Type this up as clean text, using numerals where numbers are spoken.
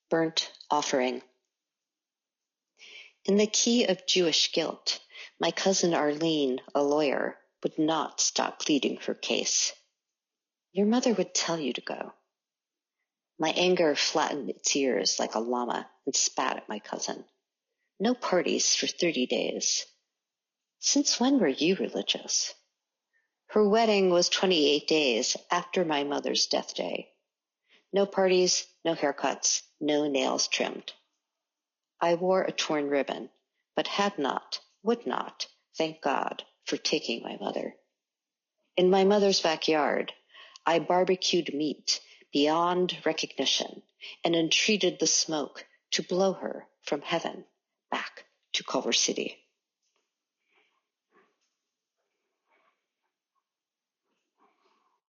Burnt Offering. In the key of Jewish guilt, my cousin Arlene, a lawyer, would not stop pleading her case. Your mother would tell you to go. My anger flattened its ears like a llama and spat at my cousin. No parties for 30 days. Since when were you religious? Her wedding was 28 days after my mother's death day. No parties, no haircuts, no nails trimmed. I wore a torn ribbon, but would not, thank God, for taking my mother. In my mother's backyard, I barbecued meat beyond recognition and entreated the smoke to blow her from heaven back to Culver City.